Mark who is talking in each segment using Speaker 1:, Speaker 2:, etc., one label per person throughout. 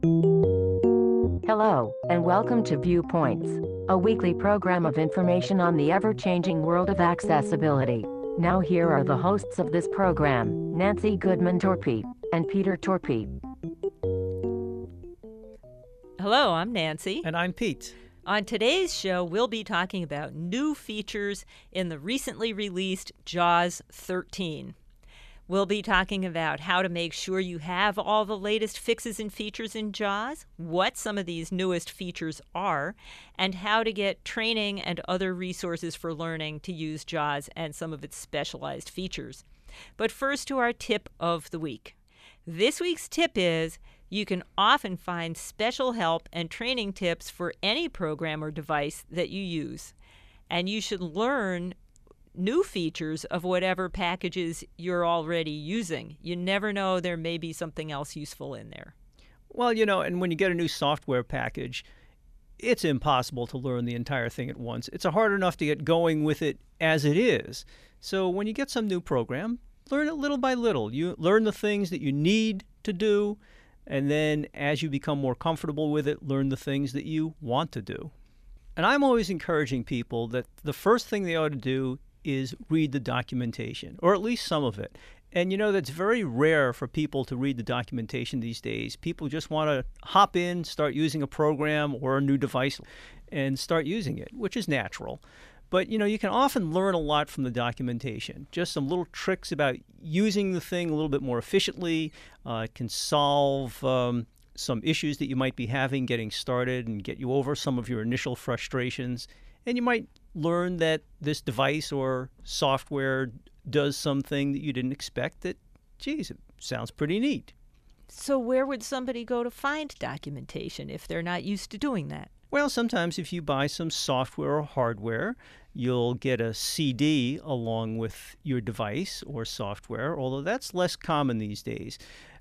Speaker 1: Hello, and welcome to Viewpoints, a weekly program of information on the ever-changing world of accessibility. Now here are the hosts of this program, Nancy Goodman Torpey and Peter Torpey.
Speaker 2: Hello, I'm Nancy.
Speaker 3: And I'm Pete.
Speaker 2: On today's show, we'll be talking about new features in the recently released JAWS 13. We'll be talking about how to make sure you have all the latest fixes and features in JAWS, what some of these newest features are, and how to get training and other resources for learning to use JAWS and some of its specialized features. But first to our tip of the week. This week's tip is you can often find special help and training tips for any program or device that you use. And you should learn new features of whatever packages you're already using. You never know, there may be something else useful in there.
Speaker 3: Well, and when you get a new software package, it's impossible to learn the entire thing at once. It's hard enough to get going with it as it is. So when you get some new program, learn it little by little. You learn the things that you need to do, and then as you become more comfortable with it, learn the things that you want to do. And I'm always encouraging people that the first thing they ought to do is read the documentation, or at least some of it. And that's very rare for people to read the documentation these days. People just want to hop in, start using a program or a new device and start using it, which is natural. But you can often learn a lot from the documentation. Just some little tricks about using the thing a little bit more efficiently. It can solve some issues that you might be having getting started and get you over some of your initial frustrations. And you might learn that this device or software does something that you didn't expect that, geez, it sounds pretty neat.
Speaker 2: So where would somebody go to find documentation if they're not used to doing that?
Speaker 3: Well, sometimes if you buy some software or hardware, you'll get a CD along with your device or software, although that's less common these days.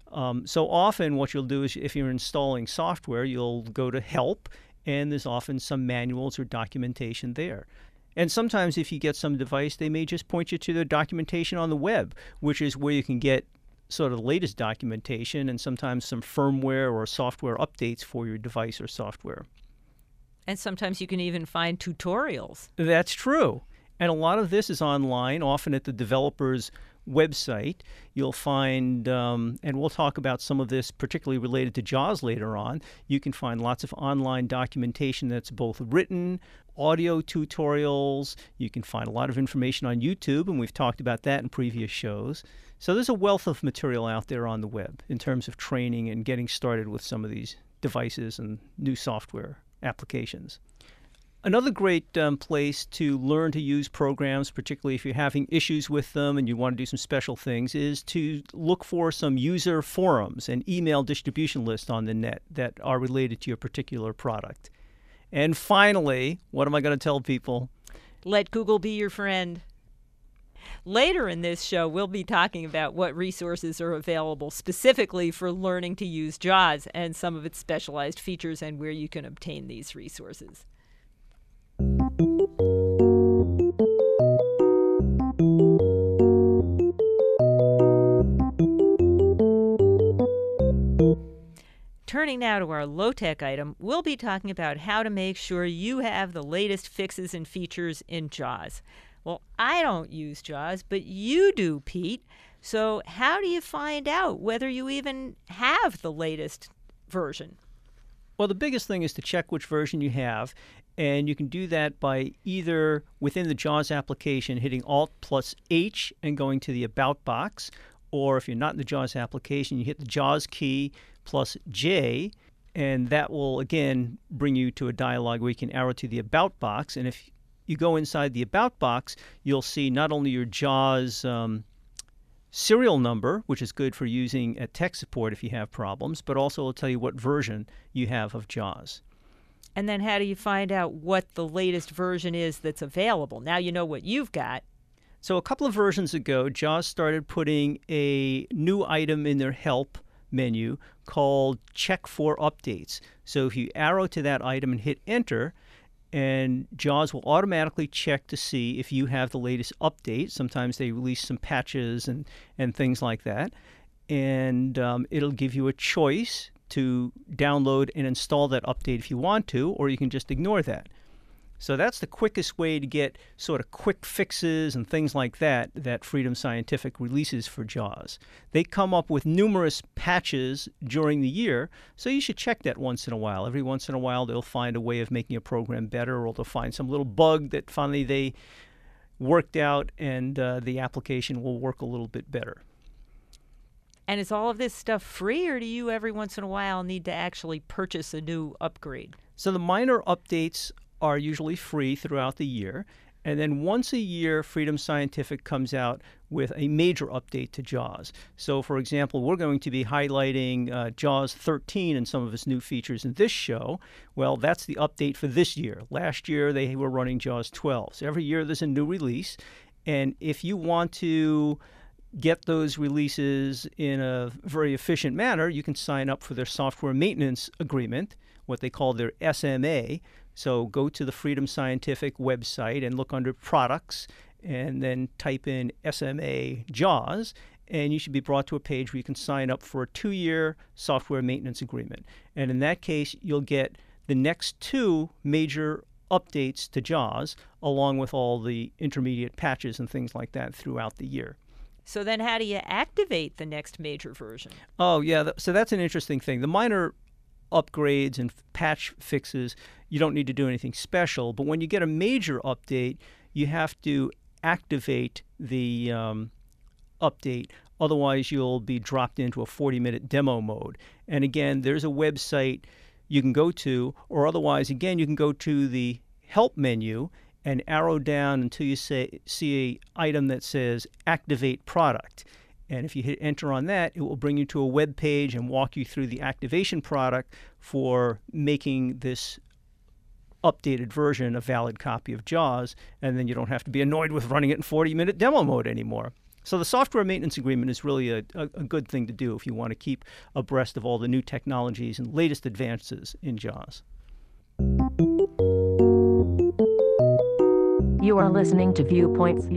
Speaker 3: So often what you'll do is if you're installing software, you'll go to Help, and there's often some manuals or documentation there. And sometimes if you get some device, they may just point you to the documentation on the web, which is where you can get sort of the latest documentation and sometimes some firmware or software updates for your device or software.
Speaker 2: And sometimes you can even find tutorials.
Speaker 3: That's true. And a lot of this is online, often at the developer's website. You'll find, and we'll talk about some of this particularly related to JAWS later on, you can find lots of online documentation that's both written, audio tutorials. You can find a lot of information on YouTube, and we've talked about that in previous shows. So there's a wealth of material out there on the web in terms of training and getting started with some of these devices and new software applications. Another great place to learn to use programs, particularly if you're having issues with them and you want to do some special things, is to look for some user forums and email distribution lists on the net that are related to your particular product. And finally, what am I going to tell people?
Speaker 2: Let Google be your friend. Later in this show, we'll be talking about what resources are available specifically for learning to use JAWS and some of its specialized features and where you can obtain these resources. Turning now to our low-tech item, we'll be talking about how to make sure you have the latest fixes and features in JAWS. Well, I don't use JAWS, but you do, Pete. So how do you find out whether you even have the latest version?
Speaker 3: Well, the biggest thing is to check which version you have, and you can do that by either within the JAWS application hitting Alt+H and going to the About box, or if you're not in the JAWS application, you hit the JAWS key plus J, and that will again bring you to a dialog where you can arrow to the About box. And if you go inside the About box, you'll see not only your JAWS serial number, which is good for using at tech support if you have problems, but also it'll tell you what version you have of JAWS.
Speaker 2: And then how do you find out what the latest version is that's available? Now you know what you've got.
Speaker 3: So a couple of versions ago, JAWS started putting a new item in their help menu called Check for Updates. So if you arrow to that item and hit Enter, and JAWS will automatically check to see if you have the latest update. Sometimes they release some patches and things like that. And it'll give you a choice to download and install that update if you want to, or you can just ignore that. So that's the quickest way to get sort of quick fixes and things like that that Freedom Scientific releases for JAWS. They come up with numerous patches during the year, so you should check that once in a while. Every once in a while, they'll find a way of making a program better, or they'll find some little bug that finally they worked out, and the application will work a little bit better.
Speaker 2: And is all of this stuff free, or do you every once in a while need to actually purchase a new upgrade?
Speaker 3: So the minor updates are usually free throughout the year. And then once a year, Freedom Scientific comes out with a major update to JAWS. So, for example, we're going to be highlighting JAWS 13 and some of its new features in this show. Well, that's the update for this year. Last year, they were running JAWS 12. So every year, there's a new release. And if you want to get those releases in a very efficient manner, you can sign up for their software maintenance agreement, what they call their SMA. So go to the Freedom Scientific website and look under Products, and then type in SMA JAWS, and you should be brought to a page where you can sign up for a 2-year software maintenance agreement. And in that case, you'll get the next 2 major updates to JAWS, along with all the intermediate patches and things like that throughout the year.
Speaker 2: So then how do you activate the next major version?
Speaker 3: Oh, yeah. So that's an interesting thing. The minor upgrades and patch fixes, you don't need to do anything special. But when you get a major update, you have to activate the update. Otherwise, you'll be dropped into a 40-minute demo mode. And again, there's a website you can go to, or otherwise, again, you can go to the Help menu and arrow down until you see an item that says Activate Product. And if you hit enter on that, it will bring you to a web page and walk you through the activation product for making this updated version a valid copy of JAWS, and then you don't have to be annoyed with running it in 40-minute demo mode anymore. So the software maintenance agreement is really a good thing to do if you want to keep abreast of all the new technologies and latest advances in JAWS.
Speaker 1: You are listening to Viewpoints.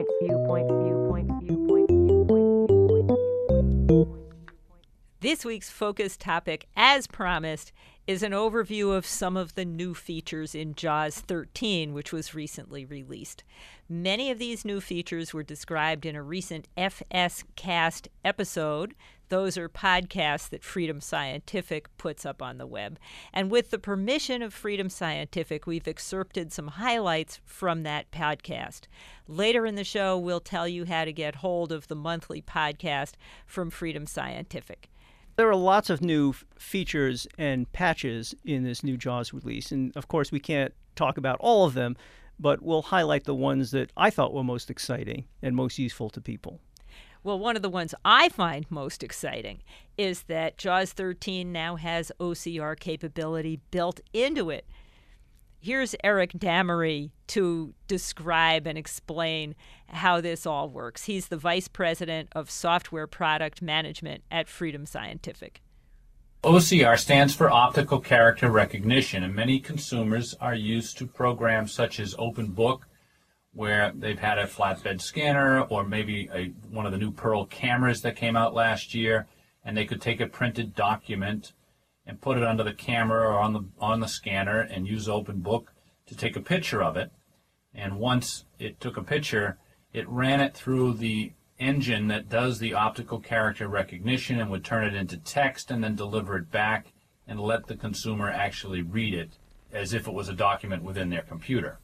Speaker 2: This week's focus topic, as promised, is an overview of some of the new features in JAWS 13, which was recently released. Many of these new features were described in a recent FS-Cast episode. Those are podcasts that Freedom Scientific puts up on the web. And with the permission of Freedom Scientific, we've excerpted some highlights from that podcast. Later in the show, we'll tell you how to get hold of the monthly podcast from Freedom Scientific.
Speaker 3: There are lots of new features and patches in this new JAWS release. And of course, we can't talk about all of them, but we'll highlight the ones that I thought were most exciting and most useful to people.
Speaker 2: Well, one of the ones I find most exciting is that JAWS 13 now has OCR capability built into it. Here's Eric Damery to describe and explain how this all works. He's the Vice President of Software Product Management at Freedom Scientific.
Speaker 4: OCR stands for Optical Character Recognition, and many consumers are used to programs such as OpenBook, where they've had a flatbed scanner or maybe one of the new Pearl cameras that came out last year, and they could take a printed document and put it under the camera or on the scanner and use OpenBook to take a picture of it. And once it took a picture, it ran it through the engine that does the optical character recognition and would turn it into text and then deliver it back and let the consumer actually read it as if it was a document within their computer.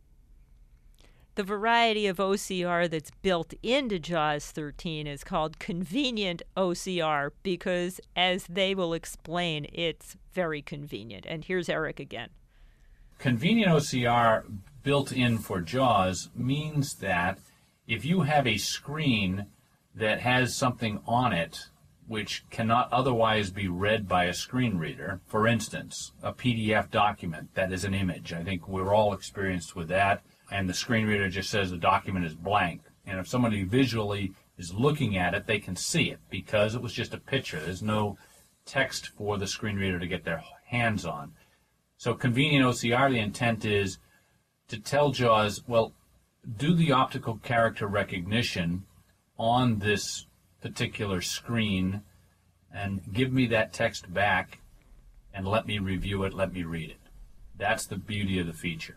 Speaker 2: The variety of OCR that's built into JAWS 13 is called convenient OCR because, as they will explain, it's very convenient. And here's Eric again.
Speaker 4: Convenient OCR built in for JAWS means that if you have a screen that has something on it which cannot otherwise be read by a screen reader, for instance, a PDF document that is an image. I think we're all experienced with that. And the screen reader just says the document is blank. And if somebody visually is looking at it, they can see it because it was just a picture. There's no text for the screen reader to get their hands on. So convenient OCR, the intent is to tell JAWS, well, do the optical character recognition on this particular screen and give me that text back and let me review it, let me read it. That's the beauty of the feature.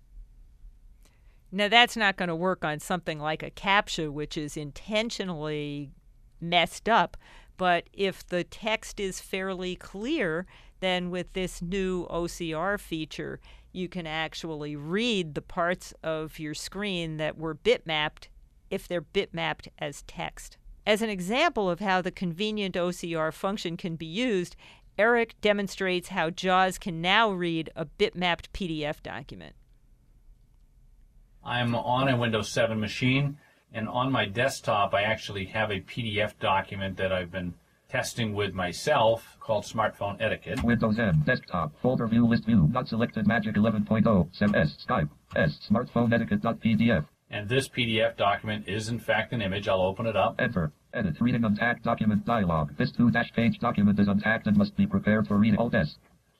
Speaker 2: Now, that's not going to work on something like a CAPTCHA, which is intentionally messed up. But if the text is fairly clear, then with this new OCR feature, you can actually read the parts of your screen that were bitmapped if they're bitmapped as text. As an example of how the convenient OCR function can be used, Eric demonstrates how JAWS can now read a bitmapped PDF document.
Speaker 4: I'm on a Windows 7 machine, and on my desktop I actually have a PDF document that I've been testing with myself called Smartphone Etiquette.
Speaker 5: Windows M, desktop, folder view, list view, not selected, Magic 11.0, S, Skype, S, Smartphone Etiquette.pdf.
Speaker 4: And this PDF document is in fact an image. I'll open it up.
Speaker 5: Enter. Edit. Reading untagged document dialog. This 2-page document is untagged and must be prepared for reading. Alt-S.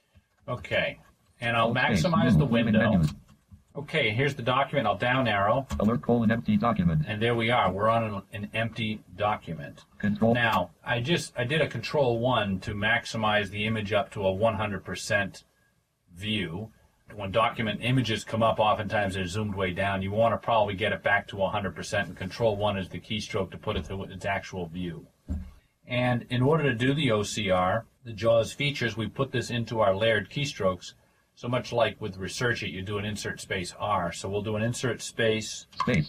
Speaker 4: Okay. And I'll
Speaker 5: Alt
Speaker 4: maximize the window.
Speaker 5: Menus.
Speaker 4: Okay, here's the document. I'll down arrow.
Speaker 5: Alert: empty document.
Speaker 4: And there we are. We're on an empty document.
Speaker 5: Control.
Speaker 4: Now, I did a Control-1 to maximize the image up to a 100% view. When document images come up, oftentimes they're zoomed way down. You want to probably get it back to 100%, and Control-1 is the keystroke to put it to its actual view. And in order to do the OCR, the JAWS features, we put this into our layered keystrokes. So much like with Research It, you do an insert space R. So we'll do an insert space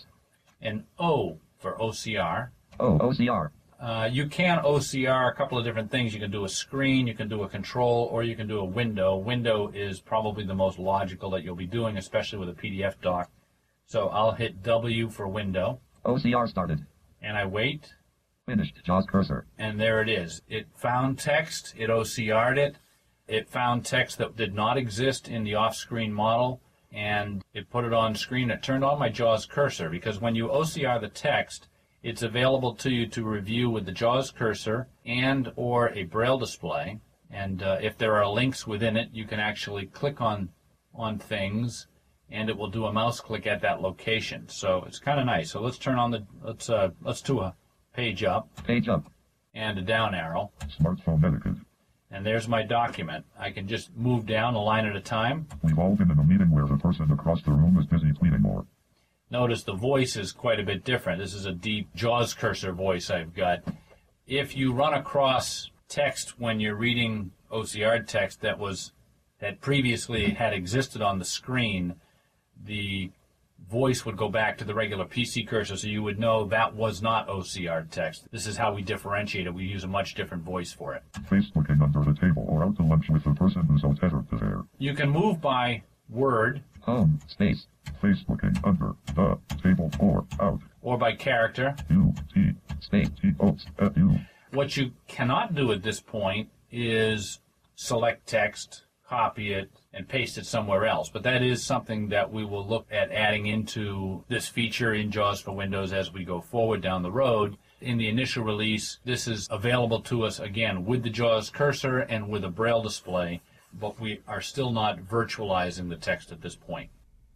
Speaker 4: and O for OCR.
Speaker 5: OCR.
Speaker 4: You can OCR a couple of different things. You can do a screen, you can do a control, or you can do a window. Window is probably the most logical that you'll be doing, especially with a PDF doc. So I'll hit W for window.
Speaker 5: OCR started.
Speaker 4: And I wait.
Speaker 5: Finished. JAWS cursor.
Speaker 4: And there it is. It found text. It OCR'd it. It found text that did not exist in the off-screen model, and it put it on screen. It turned on my JAWS cursor, because when you OCR the text, it's available to you to review with the JAWS cursor and or a Braille display. And if there are links within it, you can actually click on things, and it will do a mouse click at that location. So it's kind of nice. So let's turn on the let's do a page up.
Speaker 5: Page up.
Speaker 4: And a down arrow.
Speaker 5: Smartphone Etiquette.
Speaker 4: And there's my document. I can just move down a line at a time.
Speaker 5: We've all been in a meeting where the person across the room is busy tweeting more.
Speaker 4: Notice the voice is quite a bit different. This is a deep JAWS cursor voice I've got. If you run across text when you're reading OCR text that previously had existed on the screen, the voice would go back to the regular PC cursor, so you would know that was not OCR text. This is how we differentiate it. We use a much different voice for it.
Speaker 5: Facebooking under the table or out to lunch with the person who's untethered to there.
Speaker 4: You can move by word.
Speaker 5: Home, space. Facebooking under the table or out.
Speaker 4: Or by character.
Speaker 5: U-T, space, T-O-F-U.
Speaker 4: What you cannot do at this point is select text, copy it, and paste it somewhere else. But that is something that we will look at adding into this feature in JAWS for Windows as we go forward down the road. In the initial release, this is available to us, again, with the JAWS cursor and with a Braille display, but we are still not virtualizing the text at this point.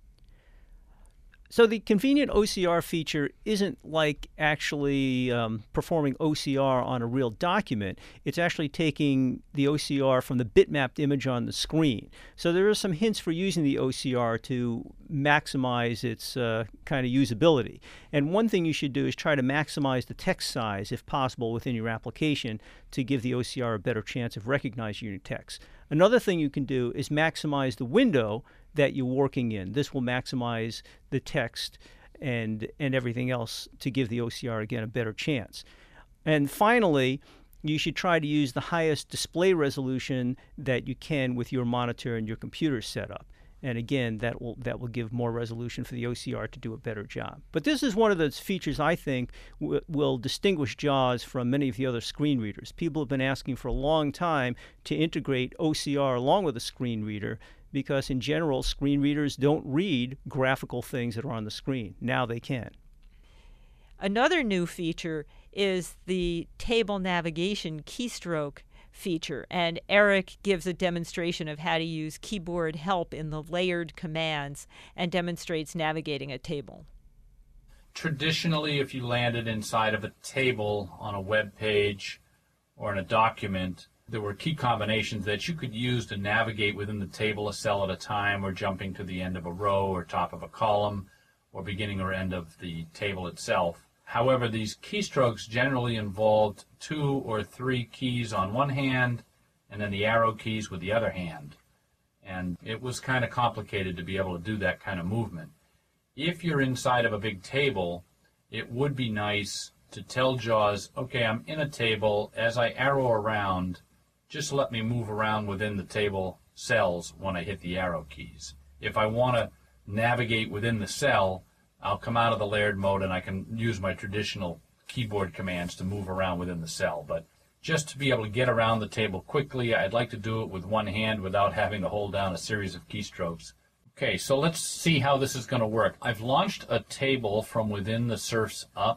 Speaker 3: So the convenient OCR feature isn't like actually performing OCR on a real document. It's actually taking the OCR from the bitmapped image on the screen. So there are some hints for using the OCR to maximize its kind of usability. And one thing you should do is try to maximize the text size, if possible, within your application to give the OCR a better chance of recognizing your text. Another thing you can do is maximize the window that you're working in. This will maximize the text and everything else to give the OCR, again, a better chance. And finally, you should try to use the highest display resolution that you can with your monitor and your computer setup. And again, that will give more resolution for the OCR to do a better job. But this is one of those features I think will distinguish JAWS from many of the other screen readers. People have been asking for a long time to integrate OCR along with a screen reader, because in general, screen readers don't read graphical things that are on the screen. Now they can.
Speaker 2: Another new feature is the table navigation keystroke feature, and Eric gives a demonstration of how to use keyboard help in the layered commands and demonstrates navigating a table.
Speaker 4: Traditionally, if you landed inside of a table on a web page or in a document, there were key combinations that you could use to navigate within the table a cell at a time, or jumping to the end of a row or top of a column, or beginning or end of the table itself. However, these keystrokes generally involved 2 or 3 keys on one hand and then the arrow keys with the other hand. And it was kind of complicated to be able to do that kind of movement. If you're inside of a big table, it would be nice to tell JAWS, okay, I'm in a table. As I arrow around, just let me move around within the table cells when I hit the arrow keys. If I want to navigate within the cell, I'll come out of the layered mode and I can use my traditional keyboard commands to move around within the cell. But just to be able to get around the table quickly, I'd like to do it with one hand without having to hold down a series of keystrokes. Okay, so let's see how this is going to work. I've launched a table from within the Surfs Up,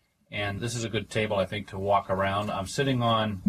Speaker 4: and this is a good table, I think, to walk around. I'm sitting on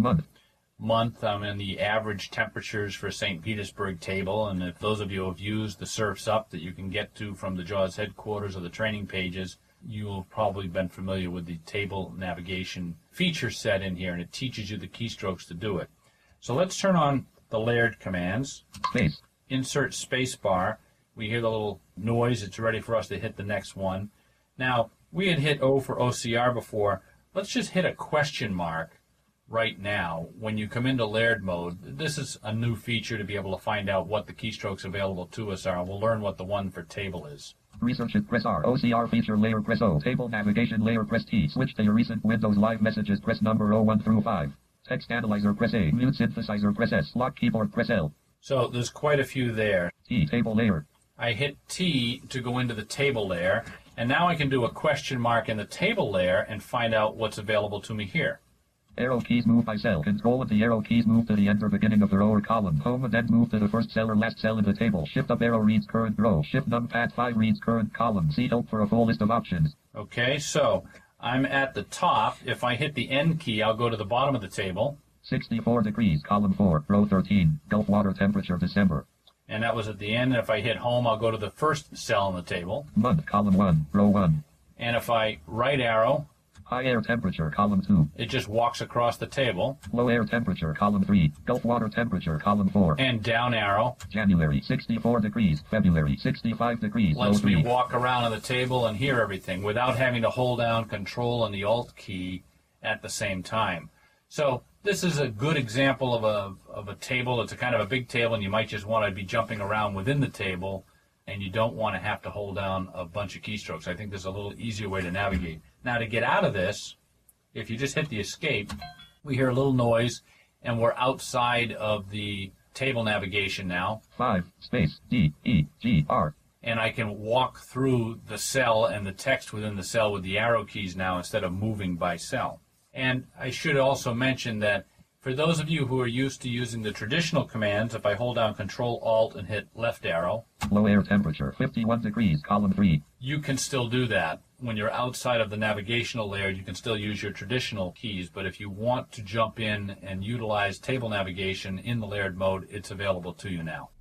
Speaker 4: month. I'm in the average temperatures for St. Petersburg table, and if those of you have used the Surfs Up that you can get to from the JAWS headquarters or the training pages, you will have probably been familiar with the table navigation feature set in here, and it teaches you the keystrokes to do it. So let's turn on the layered commands.
Speaker 5: Space.
Speaker 4: Insert space bar. We hear the little noise. It's ready for us to hit the next one. Now, we had hit O for OCR before. Let's just hit a question mark right now. When you come into layered mode, this is a new feature to be able to find out what the keystrokes available to us are. We'll learn what the one for table is.
Speaker 5: Research it, press R. OCR feature layer, press O. Table navigation layer, press T. Switch to your recent Windows Live messages, press number 01 through 5. Text analyzer, press A. Mute synthesizer, press S. Lock keyboard, press L.
Speaker 4: So there's quite a few there.
Speaker 5: T. Table layer.
Speaker 4: I hit T to go into the table layer, and now I can do a question mark in the table layer and find out what's available to me here.
Speaker 5: Arrow keys move by cell. Control of the arrow keys move to the end or beginning of the row or column. Home and then move to the first cell or last cell in the table. Shift up arrow reads current row. Shift numpad 5 reads current column. See help for a full list of options.
Speaker 4: Okay, so I'm at the top. If I hit the N key, I'll go to the bottom of the table.
Speaker 5: 64 degrees, column 4, row 13. Gulf water temperature, December.
Speaker 4: And that was at the end. And if I hit home, I'll go to the first cell in the table.
Speaker 5: Month, column 1, row 1.
Speaker 4: And if I right arrow,
Speaker 5: high air temperature, column 2.
Speaker 4: It just walks across the table.
Speaker 5: Low air temperature, column 3. Gulf water temperature, column 4.
Speaker 4: And down arrow.
Speaker 5: January, 64 degrees. February, 65 degrees.
Speaker 4: Lets
Speaker 5: low
Speaker 4: me
Speaker 5: 3.
Speaker 4: walk around on the table and hear everything without having to hold down Control and the Alt key at the same time. So this is a good example of a table. It's a kind of a big table, and you might just want to be jumping around within the table, and you don't want to have to hold down a bunch of keystrokes. I think there's a little easier way to navigate. Now, to get out of this, if you just hit the escape, we hear a little noise, and we're outside of the table navigation now.
Speaker 5: 5, space, D, E, G, R.
Speaker 4: And I can walk through the cell and the text within the cell with the arrow keys now instead of moving by cell. And I should also mention that for those of you who are used to using the traditional commands, if I hold down Control Alt and hit left arrow,
Speaker 5: low air temperature, 51 degrees, column 3.
Speaker 4: You can still do that. When you're outside of the navigational layer, you can still use your traditional keys, but if you want to jump in and utilize table navigation in the layered mode, it's available to you now.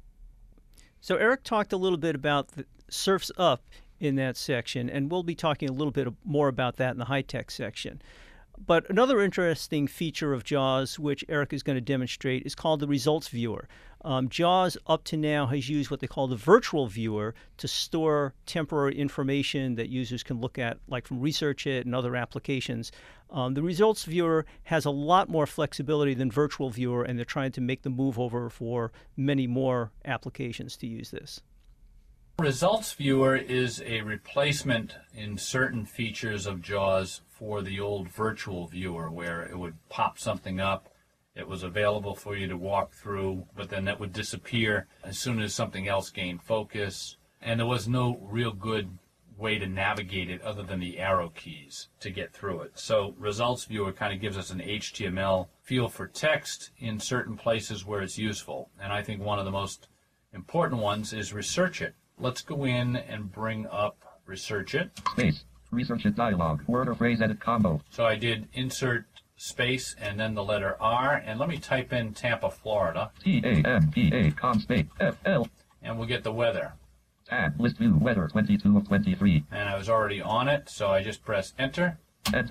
Speaker 3: So Eric talked a little bit about the Surfs Up in that section, and we'll be talking a little bit more about that in the high-tech section. But another interesting feature of JAWS, which Eric is going to demonstrate, is called the Results Viewer. JAWS up to now has used what they call the Virtual Viewer to store temporary information that users can look at, like from ResearchIt and other applications. The Results Viewer has a lot more flexibility than Virtual Viewer, and they're trying to make the move over for many more applications to use this.
Speaker 4: Results Viewer is a replacement in certain features of JAWS for the old Virtual Viewer, where it would pop something up. It was available for you to walk through, but then that would disappear as soon as something else gained focus. And there was no real good way to navigate it other than the arrow keys to get through it. So Results Viewer kind of gives us an HTML feel for text in certain places where it's useful. And I think one of the most important ones is ResearchIt. Let's go in and bring up ResearchIt.
Speaker 5: Space. ResearchIt dialog. Word or phrase edit combo.
Speaker 4: So I did insert space and then the letter R, and let me type in Tampa, Florida.
Speaker 5: TAMPA, com space, FL.
Speaker 4: And we'll get the weather.
Speaker 5: Tab, list view, weather, 22 of 23.
Speaker 4: And I was already on it, so I just press enter.
Speaker 5: Enter.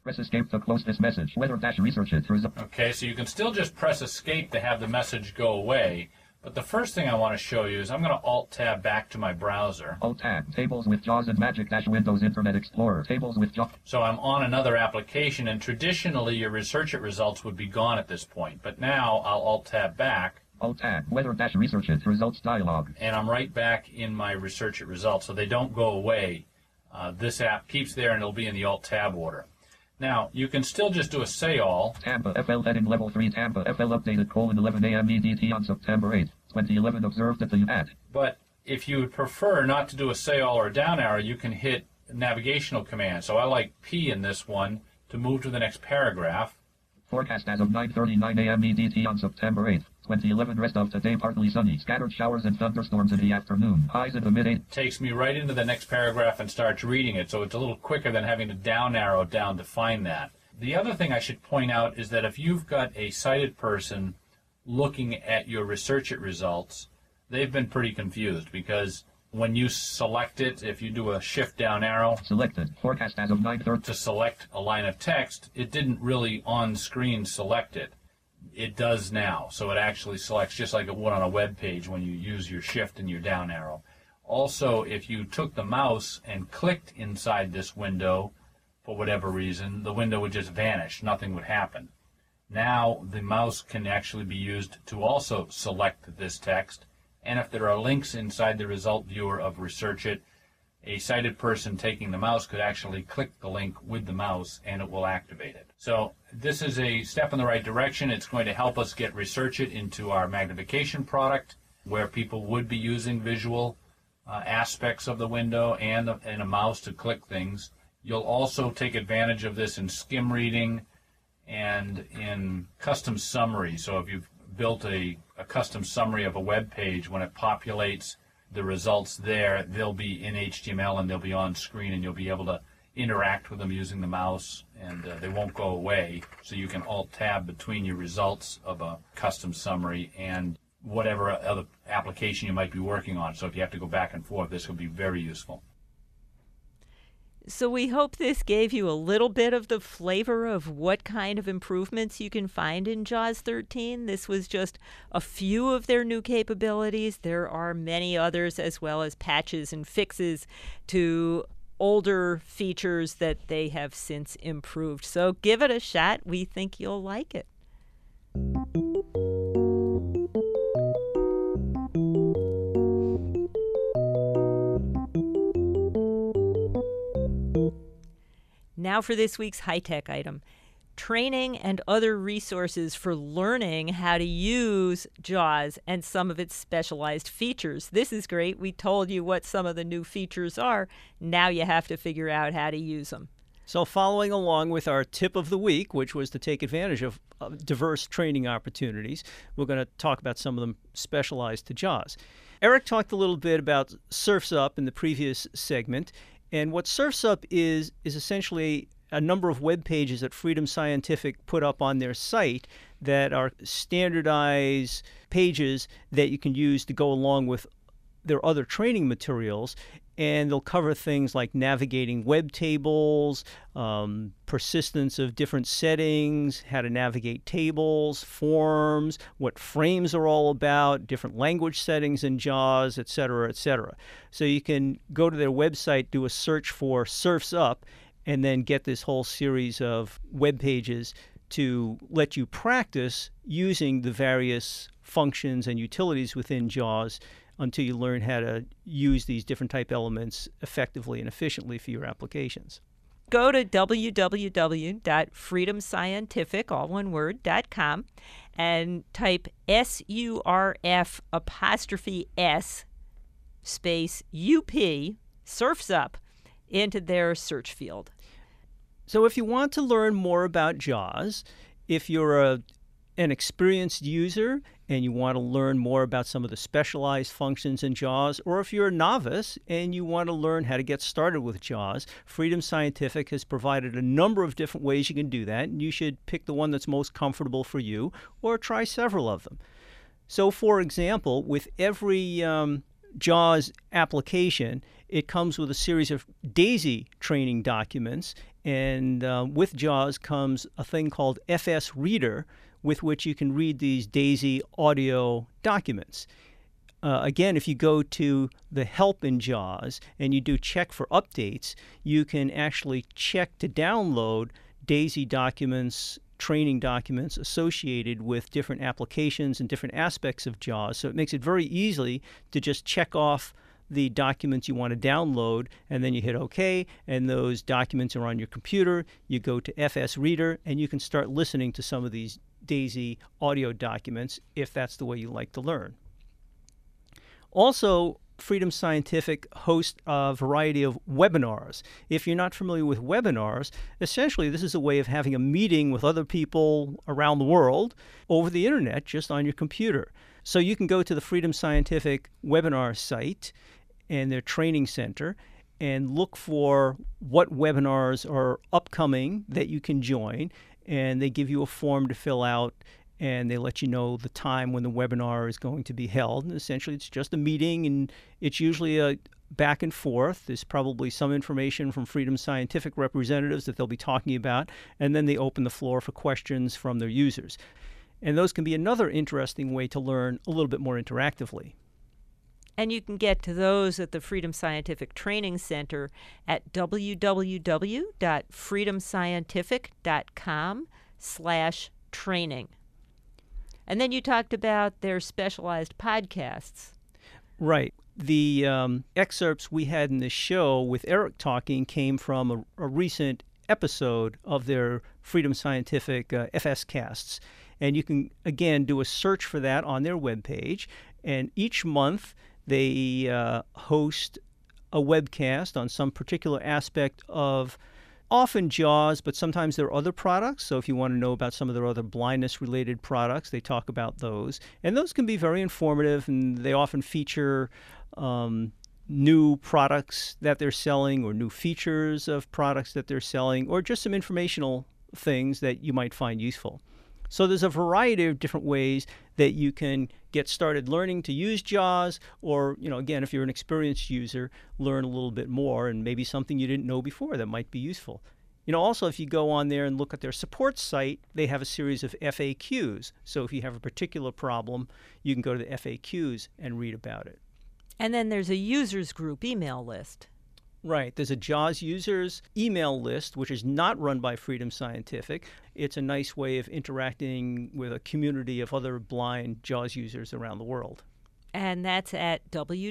Speaker 5: Press escape to close this message. Weather-research it.
Speaker 4: Okay, so you can still just press escape to have the message go away. But the first thing I want to show you is I'm going to Alt-Tab back to my browser.
Speaker 5: Alt-Tab, Tables with JAWS and Magic-Windows Internet Explorer. Tables with JAWS.
Speaker 4: So I'm on another application, and traditionally your Research It results would be gone at this point. But now I'll Alt-Tab back.
Speaker 5: Alt-Tab, Weather-Research It results dialog.
Speaker 4: And I'm right back in my Research It results, so they don't go away. This app keeps there, and it'll be in the Alt-Tab order. Now, you can still just do a say all.
Speaker 5: Tampa FL heading level 3 Tampa FL updated 11 a.m. EDT on September 8, 2011 observed at the at.
Speaker 4: But if you would prefer not to do a say all or down arrow, you can hit navigational command. So I like P in this one to move to the next paragraph.
Speaker 5: Forecast as of 9:39 a.m. EDT on September 8, 2011. Rest of today partly sunny. Scattered showers and thunderstorms in the afternoon. Highs in the mid-8.
Speaker 4: Takes me right into the next paragraph and starts reading it, so it's a little quicker than having to down arrow down to find that. The other thing I should point out is that if you've got a sighted person looking at your Research It results, they've been pretty confused because when you select it, if you do a shift down arrow
Speaker 5: selected forecast as of 9:30
Speaker 4: to select a line of text, it didn't really on screen select it. It does now, so it actually selects just like it would on a web page when you use your shift and your down arrow. Also, if you took the mouse and clicked inside this window for whatever reason, the window would just vanish, nothing would happen. Now the mouse can actually be used to also select this text. And if there are links inside the result viewer of Research It, a sighted person taking the mouse could actually click the link with the mouse and it will activate it. So this is a step in the right direction. It's going to help us get Research It into our magnification product where people would be using visual aspects of the window and a mouse to click things. You'll also take advantage of this in skim reading and in custom summary. So if you've built a custom summary of a web page, when it populates the results there, they'll be in HTML and they'll be on screen and you'll be able to interact with them using the mouse and they won't go away. So you can Alt-Tab between your results of a custom summary and whatever other application you might be working on. So if you have to go back and forth, this will be very useful.
Speaker 2: So we hope this gave you a little bit of the flavor of what kind of improvements you can find in JAWS 13. This was just a few of their new capabilities. There are many others, as well as patches and fixes to older features that they have since improved. So give it a shot. We think you'll like it. Now for this week's high-tech item. Training and other resources for learning how to use JAWS and some of its specialized features. This is great. We told you what some of the new features are. Now you have to figure out how to use them.
Speaker 3: So following along with our tip of the week, which was to take advantage of diverse training opportunities, we're going to talk about some of them specialized to JAWS. Eric talked a little bit about Surf's Up in the previous segment. And what Surf's Up is essentially a number of web pages that Freedom Scientific put up on their site that are standardized pages that you can use to go along with their other training materials. And they'll cover things like navigating web tables, persistence of different settings, how to navigate tables, forms, what frames are all about, different language settings in JAWS, et cetera, et cetera. So you can go to their website, do a search for Surf's Up, and then get this whole series of web pages to let you practice using the various functions and utilities within JAWS until you learn how to use these different type elements effectively and efficiently for your applications.
Speaker 2: Go to www.freedomscientific.com and type SURF' space UP, Surf's Up, into their search field.
Speaker 3: So if you want to learn more about JAWS, if you're an experienced user and you want to learn more about some of the specialized functions in JAWS, or if you're a novice and you want to learn how to get started with JAWS, Freedom Scientific has provided a number of different ways you can do that, and you should pick the one that's most comfortable for you or try several of them. So, for example, with every JAWS application, it comes with a series of DAISY training documents, And with JAWS comes a thing called FS Reader, with which you can read these DAISY audio documents. Again, if you go to the help in JAWS and you do check for updates, you can actually check to download DAISY documents, training documents associated with different applications and different aspects of JAWS. So it makes it very easy to just check off the documents you want to download, and then you hit OK, and those documents are on your computer. You go to FS Reader, and you can start listening to some of these DAISY audio documents if that's the way you like to learn. Also, Freedom Scientific hosts a variety of webinars. If you're not familiar with webinars, essentially this is a way of having a meeting with other people around the world over the internet just on your computer. So you can go to the Freedom Scientific webinar site and their training center and look for what webinars are upcoming that you can join, and they give you a form to fill out, and they let you know the time when the webinar is going to be held. And essentially, it's just a meeting, and it's usually a back and forth. There's probably some information from Freedom Scientific representatives that they'll be talking about, and then they open the floor for questions from their users. And those can be another interesting way to learn a little bit more interactively.
Speaker 2: And you can get to those at the Freedom Scientific Training Center at www.freedomscientific.com/training. And then you talked about their specialized podcasts.
Speaker 3: Right. The excerpts we had in this show with Eric talking came from a recent episode of their Freedom Scientific FS Casts. And you can, again, do a search for that on their webpage. And each month they host a webcast on some particular aspect of often JAWS, but sometimes there are other products. So if you want to know about some of their other blindness-related products, they talk about those. And those can be very informative, and they often feature new products that they're selling or new features of products that they're selling, or just some informational things that you might find useful. So there's a variety of different ways that you can get started learning to use JAWS, or, again, if you're an experienced user, learn a little bit more and maybe something you didn't know before that might be useful. Also, if you go on there and look at their support site, they have a series of FAQs. So if you have a particular problem, you can go to the FAQs and read about it.
Speaker 2: And then there's a users group email list.
Speaker 3: Right. There's a JAWS users email list, which is not run by Freedom Scientific. It's a nice way of interacting with a community of other blind JAWS users around the world.
Speaker 2: And that's at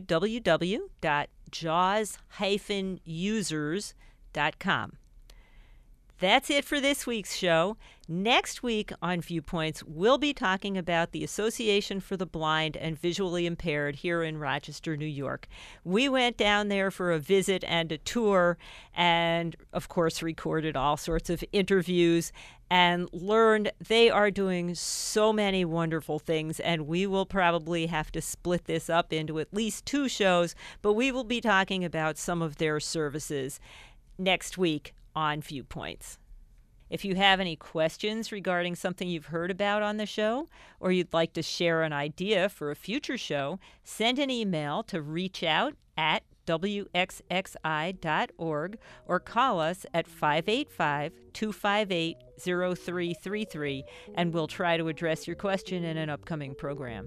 Speaker 2: www.jaws-users.com. That's it for this week's show. Next week on Viewpoints, we'll be talking about the Association for the Blind and Visually Impaired here in Rochester, New York. We went down there for a visit and a tour and, of course, recorded all sorts of interviews and learned they are doing so many wonderful things, and we will probably have to split this up into at least 2 shows, but we will be talking about some of their services next week on Viewpoints. If you have any questions regarding something you've heard about on the show, or you'd like to share an idea for a future show, send an email to reachout@wxxi.org or call us at 585-258-0333, and we'll try to address your question in an upcoming program.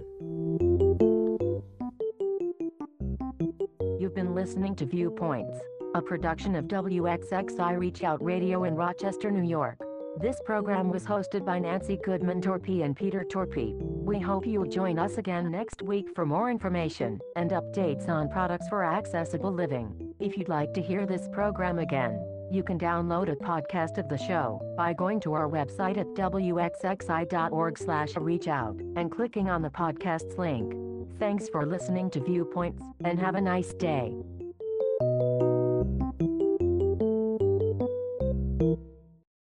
Speaker 1: You've been listening to Viewpoints, a production of WXXI Reach Out Radio in Rochester, New York. This program was hosted by Nancy Goodman Torpey and Peter Torpey. We hope you'll join us again next week for more information and updates on products for accessible living. If you'd like to hear this program again, you can download a podcast of the show by going to our website at wxxi.org/reachout and clicking on the podcasts link. Thanks for listening to Viewpoints, and have a nice day.